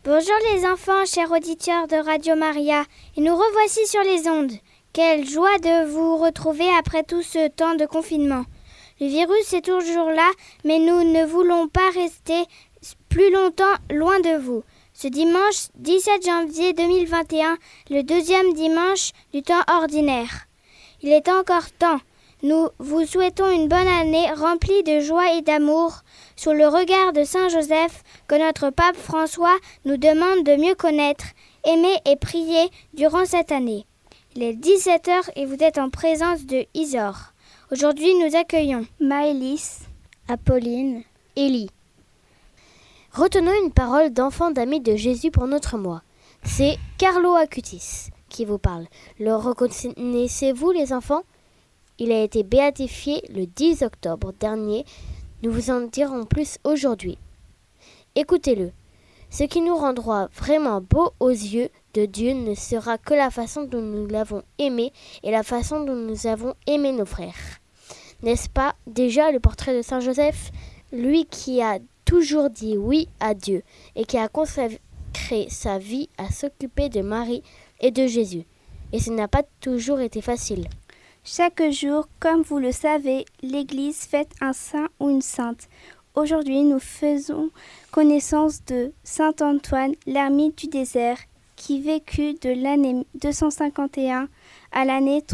Bonjour les enfants, chers auditeurs de Radio Maria, et nous revoici sur les ondes. Quelle joie de vous retrouver après tout ce temps de confinement. Le virus est toujours là, mais nous ne voulons pas rester plus longtemps loin de vous. Ce dimanche 17 janvier 2021, le deuxième dimanche du temps ordinaire. Il est encore temps. Nous vous souhaitons une bonne année remplie de joie et d'amour, sous le regard de Saint Joseph que notre pape François nous demande de mieux connaître, aimer et prier durant cette année. Il est 17h et vous êtes en présence de Isor. Aujourd'hui, nous accueillons Maëlys, Apolline, Élie. Retenons une parole d'enfant d'amis de Jésus pour notre mois. C'est Carlo Acutis qui vous parle. Le reconnaissez-vous les enfants ? Il a été béatifié le 10 octobre dernier. Nous vous en dirons plus aujourd'hui. Écoutez-le. Ce qui nous rendra vraiment beau aux yeux de Dieu ne sera que la façon dont nous l'avons aimé et la façon dont nous avons aimé nos frères. N'est-ce pas déjà le portrait de Saint Joseph, lui qui a toujours dit oui à Dieu et qui a consacré sa vie à s'occuper de Marie et de Jésus. Et ce n'a pas toujours été facile. Chaque jour, comme vous le savez, l'Église fête un saint ou une sainte. Aujourd'hui, nous faisons connaissance de saint Antoine, l'ermite du désert, qui vécut de l'année 251 à l'année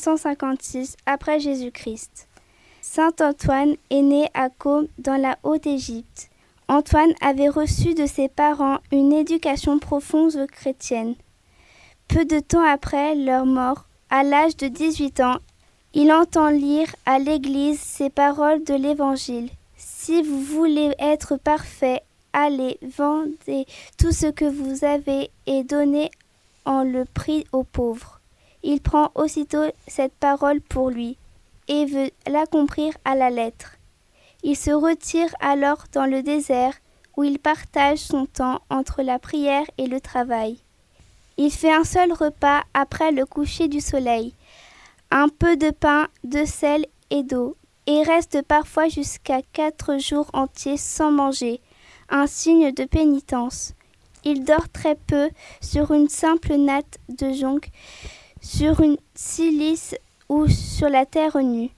356 après Jésus-Christ. Saint Antoine est né à Côme dans la Haute-Égypte. Antoine avait reçu de ses parents une éducation profonde chrétienne. Peu de temps après leur mort, à l'âge de 18 ans, il entend lire à l'Église ces paroles de l'Évangile. Si vous voulez être parfait, allez, vendez tout ce que vous avez et donnez en le prix aux pauvres. Il prend aussitôt cette parole pour lui et veut l'accomplir à la lettre. Il se retire alors dans le désert où il partage son temps entre la prière et le travail. Il fait un seul repas après le coucher du soleil, un peu de pain, de sel et d'eau, et reste parfois jusqu'à 4 jours entiers sans manger, un signe de pénitence. Il dort très peu sur une simple natte de jonc, sur une silice ou sur la terre nue.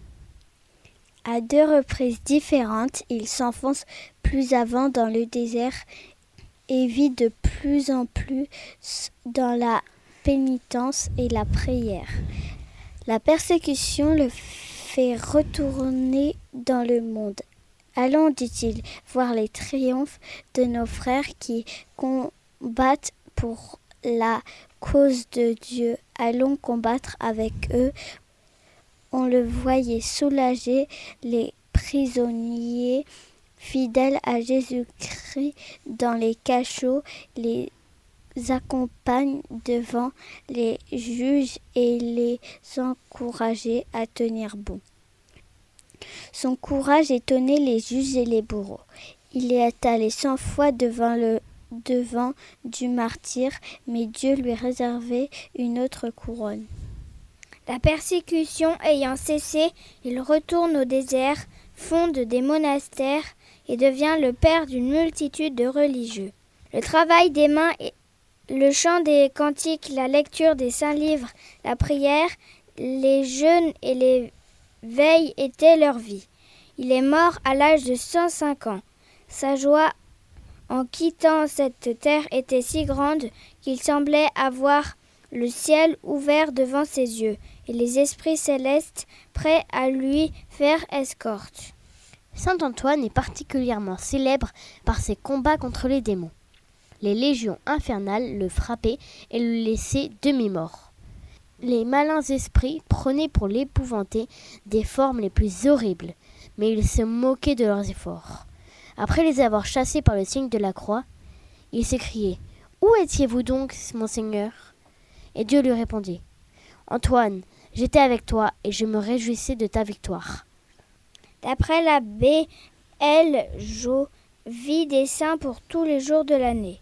À 2 reprises différentes, il s'enfonce plus avant dans le désert et vit de plus en plus dans la pénitence et la prière. La persécution le fait retourner dans le monde. Allons, dit-il, voir les triomphes de nos frères qui combattent pour la cause de Dieu. Allons combattre avec eux. On le voyait soulager les prisonniers fidèles à Jésus-Christ dans les cachots, les accompagne devant les juges et les encourageait à tenir bon. Son courage étonnait les juges et les bourreaux. Il est allé 100 fois devant le devant du martyr, mais Dieu lui réservait une autre couronne. La persécution ayant cessé, il retourne au désert, fonde des monastères et devient le père d'une multitude de religieux. Le travail des mains, le chant des cantiques, la lecture des saints livres, la prière, les jeûnes et les veilles étaient leur vie. Il est mort à l'âge de 105 ans. Sa joie en quittant cette terre était si grande qu'il semblait avoir le ciel ouvert devant ses yeux et les esprits célestes prêts à lui faire escorte. Saint Antoine est particulièrement célèbre par ses combats contre les démons. Les légions infernales le frappaient et le laissaient demi-mort. Les malins esprits prenaient pour l'épouvanter des formes les plus horribles, mais il se moquait de leurs efforts. Après les avoir chassés par le signe de la croix, il s'écriait « Où étiez-vous donc, monseigneur ?» Et Dieu lui répondit « Antoine, j'étais avec toi et je me réjouissais de ta victoire. » D'après l'abbé L. Jo, vie des saints pour tous les jours de l'année.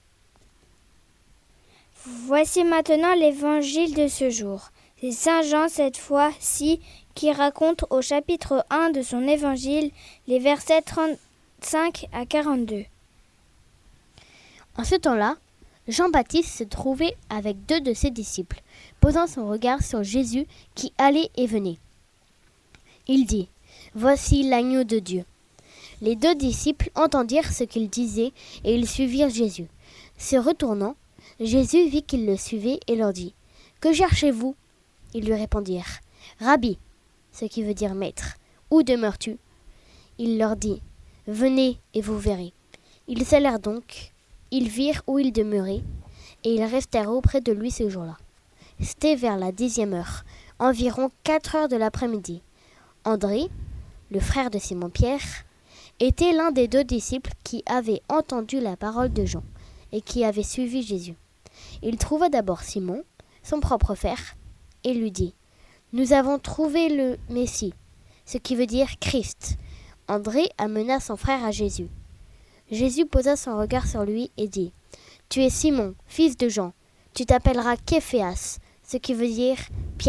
Voici maintenant l'évangile de ce jour. C'est Saint Jean cette fois-ci qui raconte au chapitre 1 de son évangile les versets 35 à 42. En ce temps-là, Jean-Baptiste se trouvait avec 2 de ses disciples, posant son regard sur Jésus qui allait et venait. Il dit : « Voici l'agneau de Dieu. » Les 2 disciples entendirent ce qu'il disait et ils suivirent Jésus. Se retournant, Jésus vit qu'ils le suivaient et leur dit : « Que cherchez-vous » Ils lui répondirent : « Rabbi », ce qui veut dire maître, « où demeures-tu » Il leur dit : « Venez et vous verrez. » Ils allèrent donc, ils virent où il demeurait, et ils restèrent auprès de lui ce jour-là. C'était vers la 10e heure, environ 4 heures de l'après-midi. André, le frère de Simon-Pierre, était l'un des 2 disciples qui avaient entendu la parole de Jean et qui avaient suivi Jésus. Il trouva d'abord Simon, son propre frère, et lui dit : « Nous avons trouvé le Messie, ce qui veut dire Christ. » André amena son frère à Jésus. Jésus posa son regard sur lui et dit : « Tu es Simon, fils de Jean. Tu t'appelleras Képhéas, ce qui veut dire Pierre. »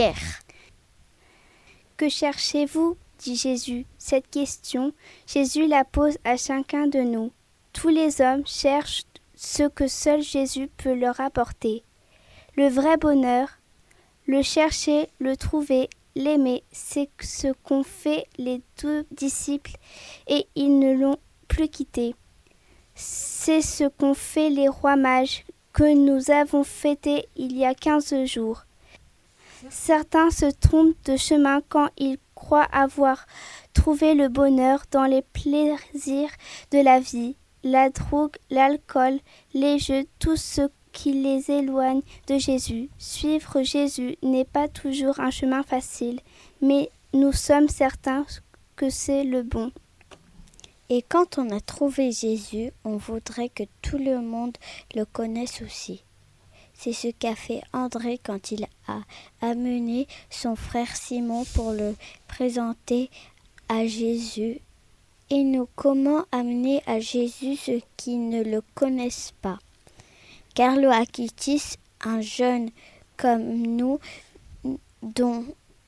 « Que cherchez-vous » dit Jésus. Cette question, Jésus la pose à chacun de nous. Tous les hommes cherchent ce que seul Jésus peut leur apporter. Le vrai bonheur, le chercher, le trouver, l'aimer, c'est ce qu'ont fait les 2 disciples et ils ne l'ont plus quitté. C'est ce qu'ont fait les rois mages que nous avons fêtés il y a 15 jours. Certains se trompent de chemin quand ils croient avoir trouvé le bonheur dans les plaisirs de la vie, la drogue, l'alcool, les jeux, tout ce qui les éloigne de Jésus. Suivre Jésus n'est pas toujours un chemin facile, mais nous sommes certains que c'est le bon. Et quand on a trouvé Jésus, on voudrait que tout le monde le connaisse aussi. C'est ce qu'a fait André quand il a amené son frère Simon pour le présenter à Jésus. Et nous, comment amener à Jésus ceux qui ne le connaissent pas ? Carlo Acutis, un jeune comme nous, dont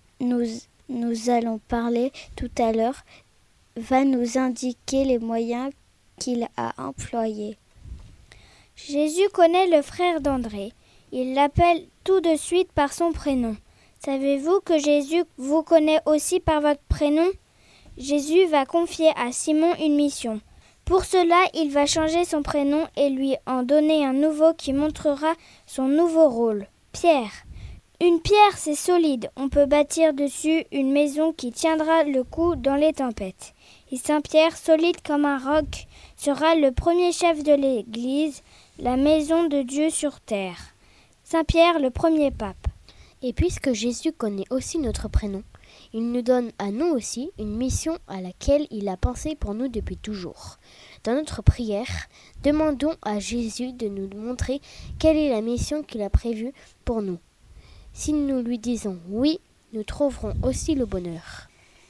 nous allons parler tout à l'heure, va nous indiquer les moyens qu'il a employés. Jésus connaît le frère d'André. Il l'appelle tout de suite par son prénom. Savez-vous que Jésus vous connaît aussi par votre prénom ? Jésus va confier à Simon une mission. Pour cela, il va changer son prénom et lui en donner un nouveau qui montrera son nouveau rôle. Pierre. Une pierre, c'est solide. On peut bâtir dessus une maison qui tiendra le coup dans les tempêtes. Et Saint-Pierre, solide comme un roc, sera le premier chef de l'Église, la maison de Dieu sur terre. Saint-Pierre, le premier pape. Et puisque Jésus connaît aussi notre prénom, il nous donne à nous aussi une mission à laquelle il a pensé pour nous depuis toujours. Dans notre prière, demandons à Jésus de nous montrer quelle est la mission qu'il a prévue pour nous. Si nous lui disons oui, nous trouverons aussi le bonheur.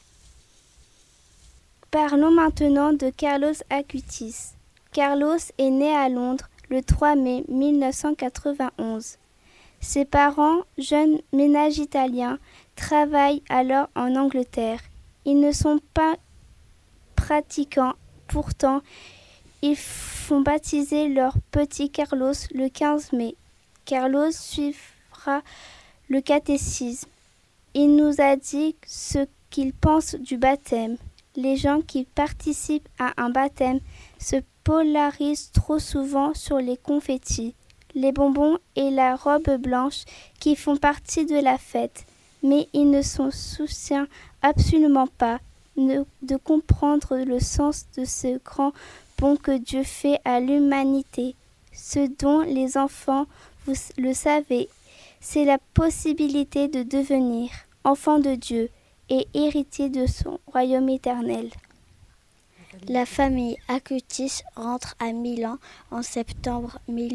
Parlons maintenant de Carlos Acutis. Carlos est né à Londres le 3 mai 1991. Ses parents, jeunes ménages italiens, travaillent alors en Angleterre. Ils ne sont pas pratiquants, pourtant, ils font baptiser leur petit Carlos le 15 mai. Carlos suivra le catéchisme. Il nous a dit ce qu'il pense du baptême. Les gens qui participent à un baptême se polarisent trop souvent sur les confettis, les bonbons et la robe blanche qui font partie de la fête, mais ils ne s'en soucient absolument pas de comprendre le sens de ce grand bon que Dieu fait à l'humanité. Ce dont les enfants, vous le savez, c'est la possibilité de devenir enfant de Dieu et héritier de son royaume éternel. La famille Acutis rentre à Milan en septembre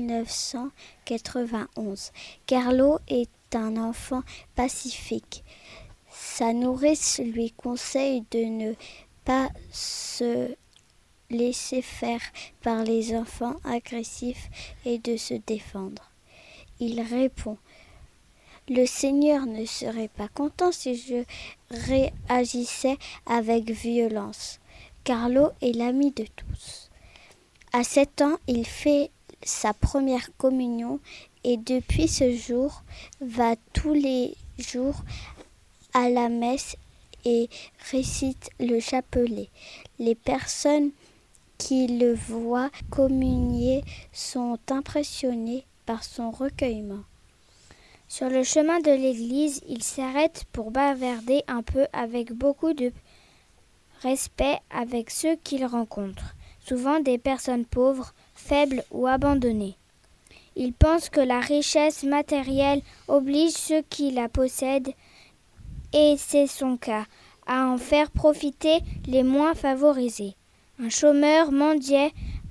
1991. Carlo est un enfant pacifique. Sa nourrice lui conseille de ne pas se laisser faire par les enfants agressifs et de se défendre. Il répond : « Le Seigneur ne serait pas content si je réagissais avec violence. » Carlo est l'ami de tous. À 7 ans, il fait sa première communion et depuis ce jour va tous les jours à la messe et récite le chapelet. Les personnes qui le voient communier sont impressionnées par son recueillement. Sur le chemin de l'église, il s'arrête pour bavarder un peu avec beaucoup de respect avec ceux qu'il rencontre, souvent des personnes pauvres, faibles ou abandonnées. Il pense que la richesse matérielle oblige ceux qui la possèdent, et c'est son cas, à en faire profiter les moins favorisés. Un chômeur mendiait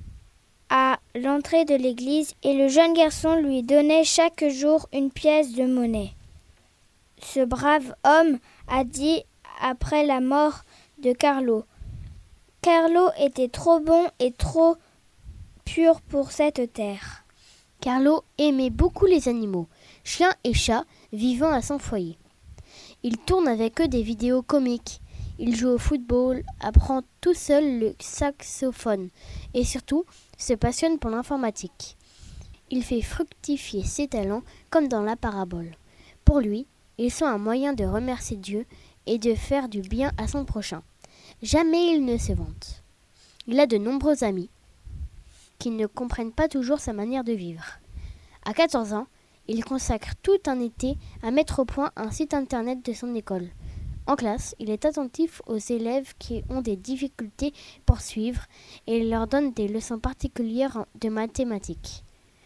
à l'entrée de l'église et le jeune garçon lui donnait chaque jour une pièce de monnaie. Ce brave homme a dit après la mort de Carlo. Carlo était trop bon et trop pur pour cette terre. Carlo aimait beaucoup les animaux, chiens et chats vivant à son foyer. Il tourne avec eux des vidéos comiques. Il joue au football, apprend tout seul le saxophone et surtout se passionne pour l'informatique. Il fait fructifier ses talents comme dans la parabole. Pour lui, ils sont un moyen de remercier Dieu et de faire du bien à son prochain. Jamais il ne se vante. Il a de nombreux amis qui ne comprennent pas toujours sa manière de vivre. À 14 ans, il consacre tout un été à mettre au point un site internet de son école. En classe, il est attentif aux élèves qui ont des difficultés pour suivre et il leur donne des leçons particulières de mathématiques.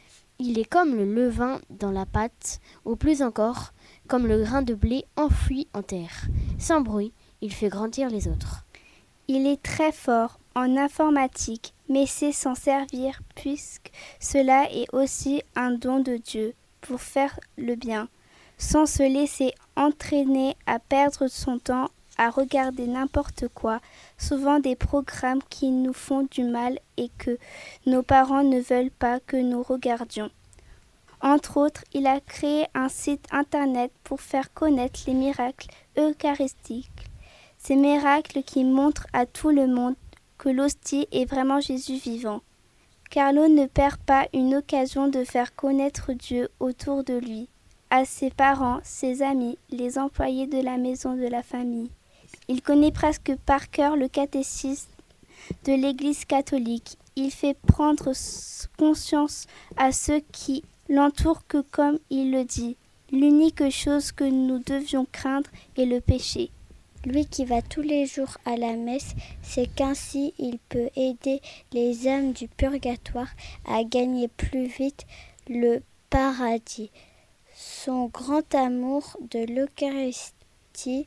Il est comme le levain dans la pâte, ou plus encore, comme le grain de blé enfoui en terre. Sans bruit, il fait grandir les autres. Il est très fort en informatique, mais sait s'en servir puisque cela est aussi un don de Dieu pour faire le bien, sans se laisser entraîner à perdre son temps à regarder n'importe quoi, souvent des programmes qui nous font du mal et que nos parents ne veulent pas que nous regardions. Entre autres, il a créé un site internet pour faire connaître les miracles eucharistiques. Ces miracles qui montrent à tout le monde que l'hostie est vraiment Jésus vivant. Carlo ne perd pas une occasion de faire connaître Dieu autour de lui, à ses parents, ses amis, les employés de la maison de la famille. Il connaît presque par cœur le catéchisme de l'Église catholique. Il fait prendre conscience à ceux qui l'entourent que, comme il le dit, l'unique chose que nous devions craindre est le péché. Lui qui va tous les jours à la messe, c'est qu'ainsi il peut aider les âmes du purgatoire à gagner plus vite le paradis. Son grand amour de l'Eucharistie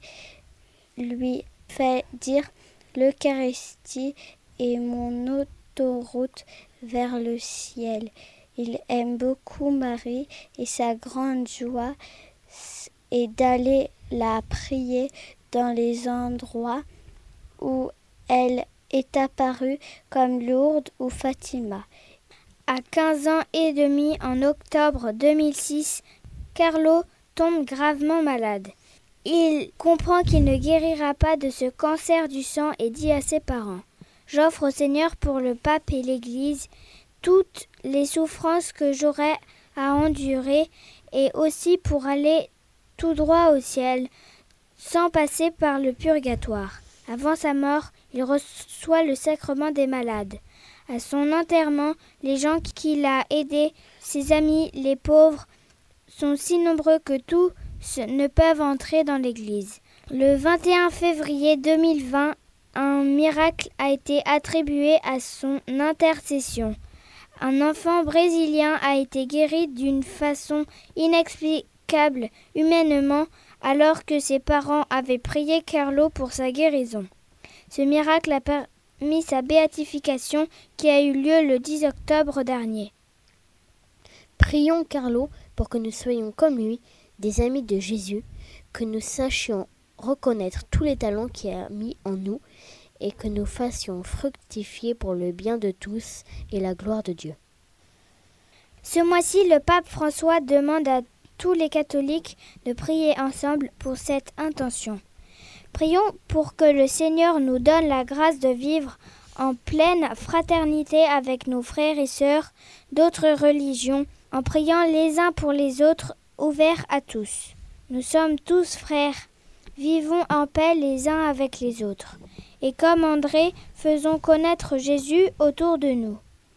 lui fait dire « L'Eucharistie est mon autoroute vers le ciel ». Il aime beaucoup Marie et sa grande joie est d'aller la prier dans les endroits où elle est apparue comme Lourdes ou Fatima. À 15 ans et demi, en octobre 2006, Carlo tombe gravement malade. Il comprend qu'il ne guérira pas de ce cancer du sang et dit à ses parents « J'offre au Seigneur pour le pape et l'Église toutes les souffrances que j'aurai à endurer et aussi pour aller tout droit au ciel, sans passer par le purgatoire. » Avant sa mort, il reçoit le sacrement des malades. À son enterrement, les gens qu'il a aidés, ses amis, les pauvres, sont si nombreux que tous ne peuvent entrer dans l'église. Le 21 février 2020, un miracle a été attribué à son intercession. Un enfant brésilien a été guéri d'une façon inexplicable humainement, alors que ses parents avaient prié Carlo pour sa guérison. Ce miracle a permis sa béatification qui a eu lieu le 10 octobre dernier. Prions Carlo pour que nous soyons comme lui, des amis de Jésus, que nous sachions reconnaître tous les talents qu'il a mis en nous et que nous fassions fructifier pour le bien de tous et la gloire de Dieu. Ce mois-ci, le pape François demande à tous les catholiques de prier ensemble pour cette intention. Prions pour que le Seigneur nous donne la grâce de vivre en pleine fraternité avec nos frères et sœurs d'autres religions, en priant les uns pour les autres, ouverts à tous. Nous sommes tous frères, vivons en paix les uns avec les autres. Et comme André, faisons connaître Jésus autour de nous.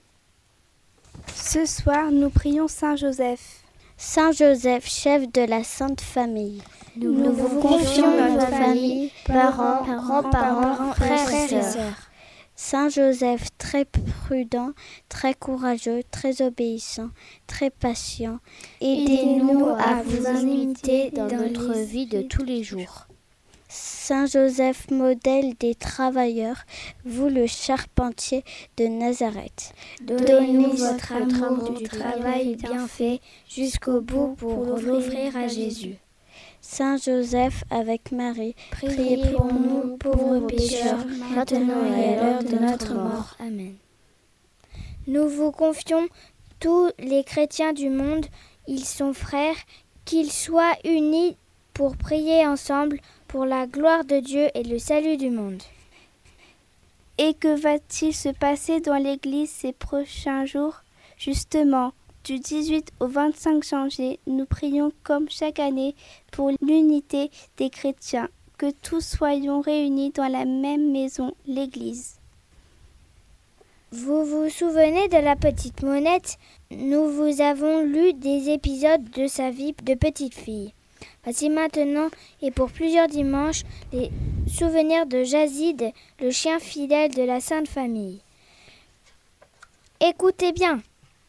Ce soir, nous prions Saint Joseph. Saint Joseph, chef de la Sainte Famille, Nous vous confions notre famille, parents, grands-parents, frères et sœurs. Saint Joseph, très prudent, très courageux, très obéissant, très patient, Aidez-nous à vous imiter dans notre vie de tous les jours. Saint Joseph, modèle des travailleurs, vous le charpentier de Nazareth. Donnez-nous votre amour du travail bien fait jusqu'au bout pour l'offrir à Jésus. Saint Joseph, avec Marie, Priez pour nous, pauvres pécheurs, maintenant et à l'heure de notre mort. Amen. Nous vous confions tous les chrétiens du monde, ils sont frères, qu'ils soient unis pour prier ensemble pour la gloire de Dieu et le salut du monde. Et que va-t-il se passer dans l'Église ces prochains jours? Justement, du 18 au 25 janvier, nous prions comme chaque année pour l'unité des chrétiens, que tous soyons réunis dans la même maison, l'Église. Vous vous souvenez de la petite Monette? Nous vous avons lu des épisodes de sa vie de petite fille. Voici maintenant, et pour plusieurs dimanches, les souvenirs de Jazid, le chien fidèle de la Sainte Famille. Écoutez bien.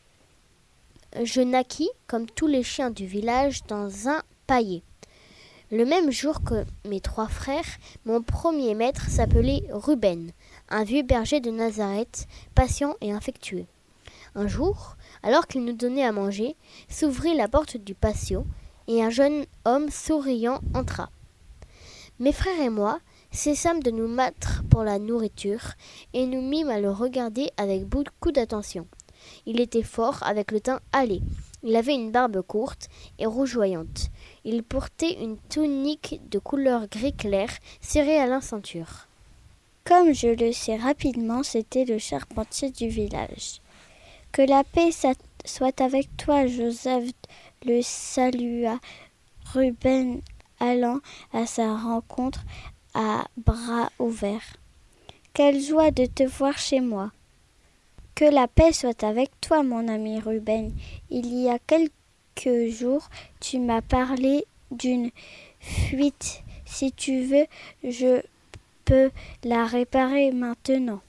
Je naquis, comme tous les chiens du village, dans un paillet. Le même jour que mes 3 frères, mon premier maître s'appelait Ruben, un vieux berger de Nazareth, patient et affectueux. Un jour, alors qu'il nous donnait à manger, s'ouvrit la porte du patio, et un jeune homme souriant entra. Mes frères et moi cessâmes de nous battre pour la nourriture et nous mîmes à le regarder avec beaucoup d'attention. Il était fort, avec le teint hâlé. Il avait une barbe courte et rougeoyante. Il portait une tunique de couleur gris clair serrée à la ceinture. Comme je le sais rapidement, c'était le charpentier du village. Que la paix soit avec toi, Joseph, le salua Ruben, allant à sa rencontre à bras ouverts. Quelle joie de te voir chez moi. Que la paix soit avec toi, mon ami Ruben. Il y a quelques jours, tu m'as parlé d'une fuite. Si tu veux, je peux la réparer maintenant.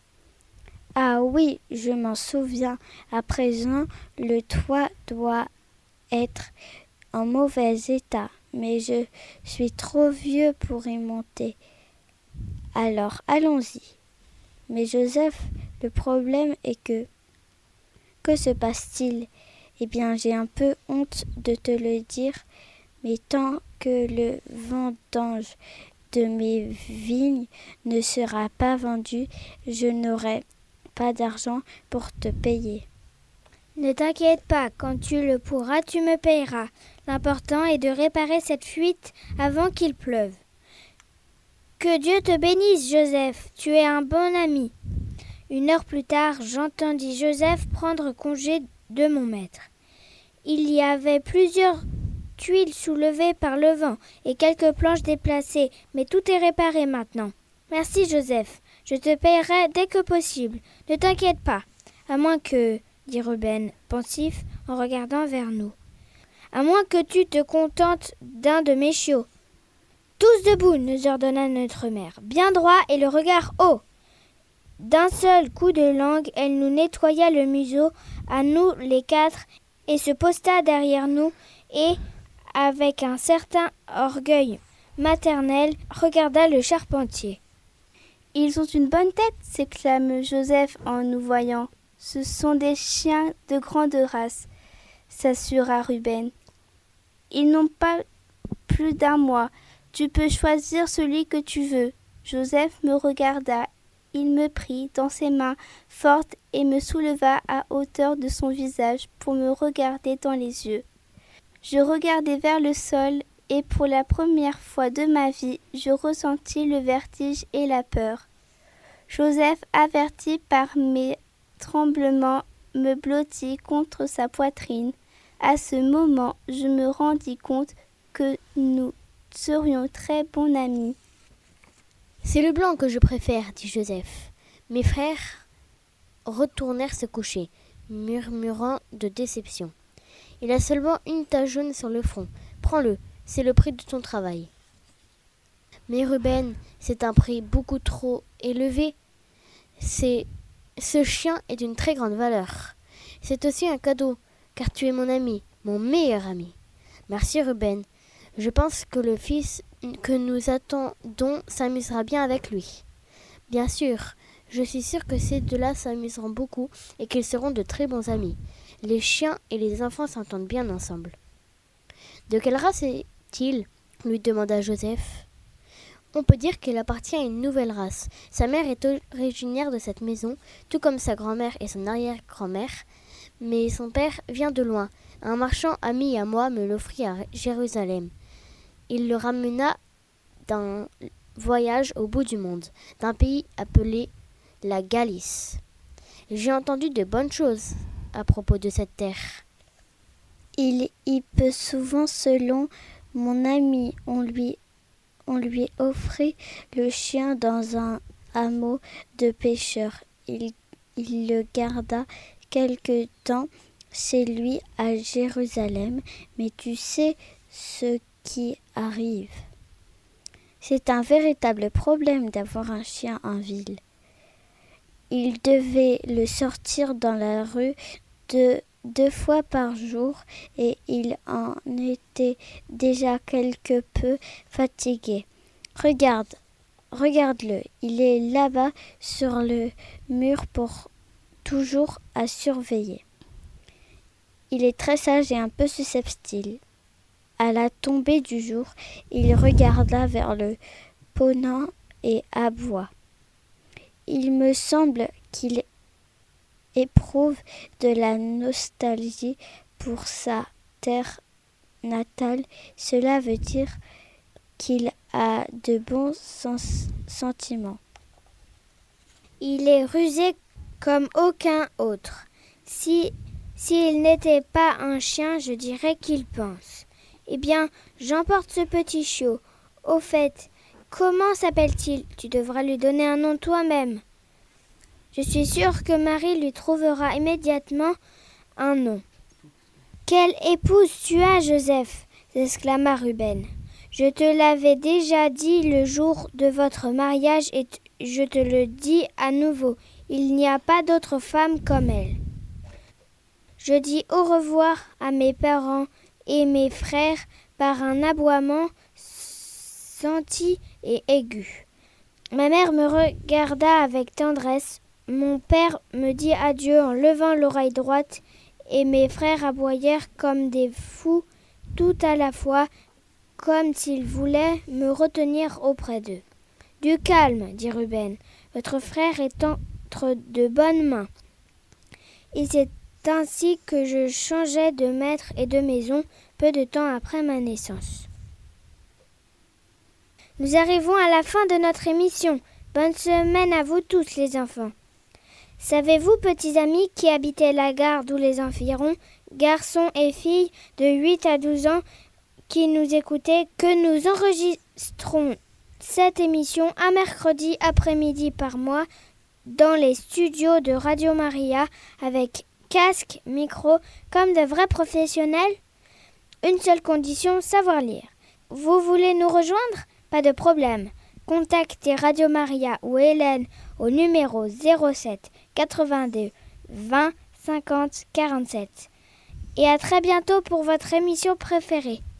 Ah oui, je m'en souviens. À présent, le toit doit être en mauvais état, mais je suis trop vieux pour y monter. Alors, allons-y. Mais Joseph, le problème est que se passe-t-il? Eh bien, j'ai un peu honte de te le dire, mais tant que le vendange de mes vignes ne sera pas vendu, je n'aurai pas d'argent pour te payer. Ne t'inquiète pas, quand tu le pourras, tu me payeras. L'important est de réparer cette fuite avant qu'il pleuve. Que Dieu te bénisse, Joseph, tu es un bon ami. 1 heure plus tard, j'entendis Joseph prendre congé de mon maître. Il y avait plusieurs tuiles soulevées par le vent et quelques planches déplacées, mais tout est réparé maintenant. Merci, Joseph, je te payerai dès que possible. Ne t'inquiète pas, à moins que... dit Ruben, pensif, en regardant vers nous. À moins que tu te contentes d'un de mes chiots. Tous debout, nous ordonna notre mère, bien droit et le regard haut. D'un seul coup de langue, elle nous nettoya le museau, à nous les 4, et se posta derrière nous, et, avec un certain orgueil maternel, regarda le charpentier. « Ils ont une bonne tête !» s'exclame Joseph en nous voyant. « Ce sont des chiens de grande race !» s'assura Ruben. « Ils n'ont pas plus d'1 mois. Tu peux choisir celui que tu veux. » Joseph me regarda. Il me prit dans ses mains fortes et me souleva à hauteur de son visage pour me regarder dans les yeux. Je regardai vers le sol et pour la première fois de ma vie, je ressentis le vertige et la peur. Joseph, averti par mes tremblements, me blottit contre sa poitrine. À ce moment, je me rendis compte que nous serions très bons amis. « C'est le blanc que je préfère, dit Joseph. » Mes frères retournèrent se coucher, murmurant de déception. « Il a seulement une tache jaune sur le front. Prends-le, c'est le prix de ton travail. » Mais Ruben, c'est un prix beaucoup trop élevé. Ce chien est d'une très grande valeur. C'est aussi un cadeau, car tu es mon ami, mon meilleur ami. Merci Ruben. Je pense que le fils que nous attendons s'amusera bien avec lui. Bien sûr, je suis sûre que ces deux-là s'amuseront beaucoup et qu'ils seront de très bons amis. Les chiens et les enfants s'entendent bien ensemble. De quelle race est-il ? Lui demanda Joseph. On peut dire qu'il appartient à une nouvelle race. Sa mère est originaire de cette maison, tout comme sa grand-mère et son arrière-grand-mère. Mais son père vient de loin. Un marchand ami à moi me l'offrit à Jérusalem. Il le ramena d'un voyage au bout du monde, d'un pays appelé la Galice. J'ai entendu de bonnes choses à propos de cette terre. Il y peut souvent, selon mon ami, on lui offrit le chien dans un hameau de pêcheurs. Il le garda quelque temps chez lui à Jérusalem, mais tu sais ce qui arrive. C'est un véritable problème d'avoir un chien en ville. Il devait le sortir dans la rue deux fois par jour et il en était déjà quelque peu fatigué. Regarde-le, il est là-bas sur le mur pour toujours à surveiller. Il est très sage et un peu susceptible. À la tombée du jour, il regarda vers le ponant et aboua. Il me semble qu'il éprouve de la nostalgie pour sa terre natale. Cela veut dire qu'il a de bons sentiments. Il est rusé comme aucun autre. S'il n'était pas un chien, je dirais qu'il pense. Eh bien, j'emporte ce petit chiot. Au fait, comment s'appelle-t-il ? Tu devras lui donner un nom toi-même. Je suis sûre que Marie lui trouvera immédiatement un nom. « Quelle épouse tu as, Joseph ?» s'exclama Ruben. « Je te l'avais déjà dit le jour de votre mariage et je te le dis à nouveau. Il n'y a pas d'autre femme comme elle. » Je dis au revoir à mes parents et mes frères par un aboiement senti et aigu. Ma mère me regarda avec tendresse. Mon père me dit adieu en levant l'oreille droite et mes frères aboyèrent comme des fous tout à la fois, comme s'ils voulaient me retenir auprès d'eux. « Du calme, dit Ruben, votre frère est entre de bonnes mains. » Et c'est ainsi que je changeai de maître et de maison peu de temps après ma naissance. Nous arrivons à la fin de notre émission. Bonne semaine à vous tous les enfants. Savez-vous, petits amis, qui habitaient la gare ou les environs, garçons et filles de 8 à 12 ans qui nous écoutaient, que nous enregistrons cette émission un mercredi après-midi par mois dans les studios de Radio Maria avec casque, micro, comme de vrais professionnels? Une seule condition, savoir lire. Vous voulez nous rejoindre? Pas de problème. Contactez Radio Maria ou Hélène au numéro 07 82 20 50 47. Et à très bientôt pour votre émission préférée.